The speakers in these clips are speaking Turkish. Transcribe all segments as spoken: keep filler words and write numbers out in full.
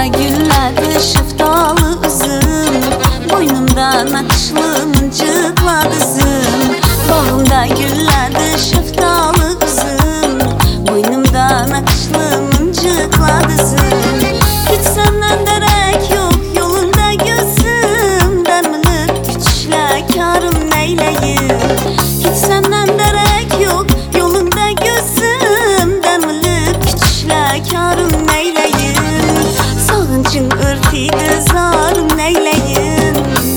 Bağımda güllerde şeftalı üzüm, boynumda nakışlı mıncıkla dizim. Bağımda güllerde şeftalı üzüm, boynumda nakışlı mıncıkla dizim. Hiç senden derek yok yolunda gözüm, dermilik güçle karım neyleyim. Hiç senden derek yok yolunda gözüm, dermilik güçle karım neyleyim. Sağınçın örtüydü zarım neyleyim.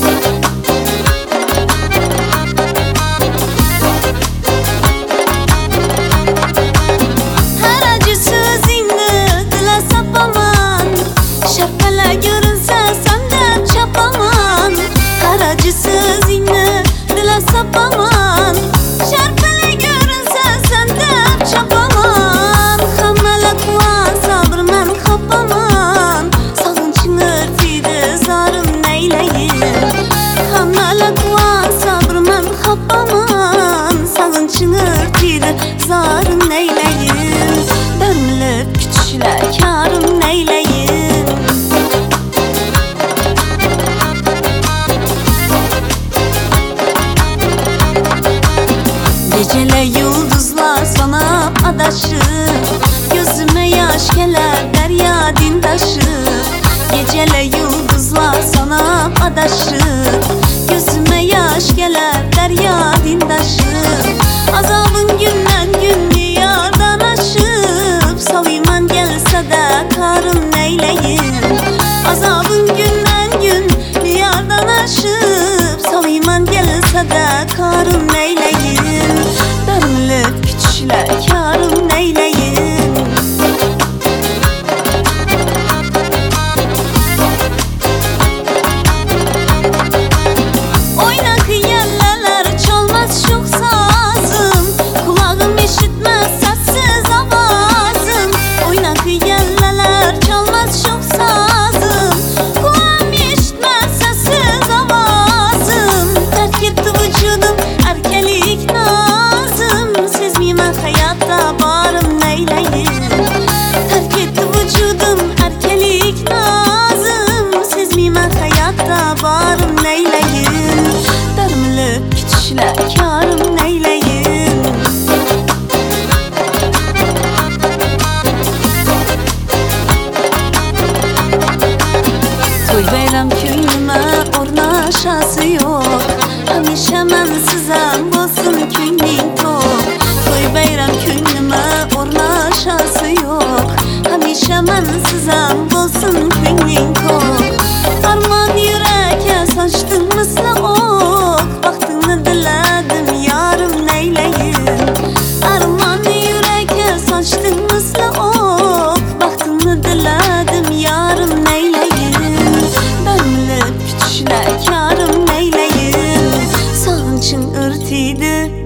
Her acı sözünü dile sapaman, şapkala görünse senden çapaman. Her acı sözünü dile sapaman, şarkılı görünse senden çapaman. Xamalak var sabrman kapaman, sağınçın örtüydü zarım neyleyim. Xamalak var sabrman kapaman, sağınçın örtüydü zarım neyleyim. Dönülüp küçüle karım neyleyim. Gecele yıldızlar sana adaşır, gözüme yaş geler derya dindaşır. Gecele yıldızlar sana adaşır, gözüme yaş geler derya dindaşır. Azabın günden gün diyardan aşıp, saviman gelse de karım neyleyim. Azabın günden gün diyardan aşıp, saviman gelse de karım neyleyim. Dönülüp küçüle karım neyleyim. Oynak yerler çalmaz çok sazım, kulağım işitmez sessiz avazım. Oynak yerler çalmaz çok sazım, kulağım işitmez sessiz avazım. Terk etti vücudum erkelik nazım, sezmeyemem hayatta varım neyleyim. Terk etti vücudum erkelik nazım, sezmeyemem hayatta varım neyleyim. Dermilip küçüle karım neyleyim. Toy bayram köyüme ornaşası yok, hamisha men sizem bolsun köyning tok. Toy bayram köyüme ornaşası yok, hamisha men sizem bolsun köyning tok. Arman yüreke saçtın misli ok, baktığını diledim yarım neyleyim. Arman yüreke saçtın misli ok, baktığını diledim yarım neyleyim. Dönülüp küçüle karım neyleyim. Sağınçın örtüydü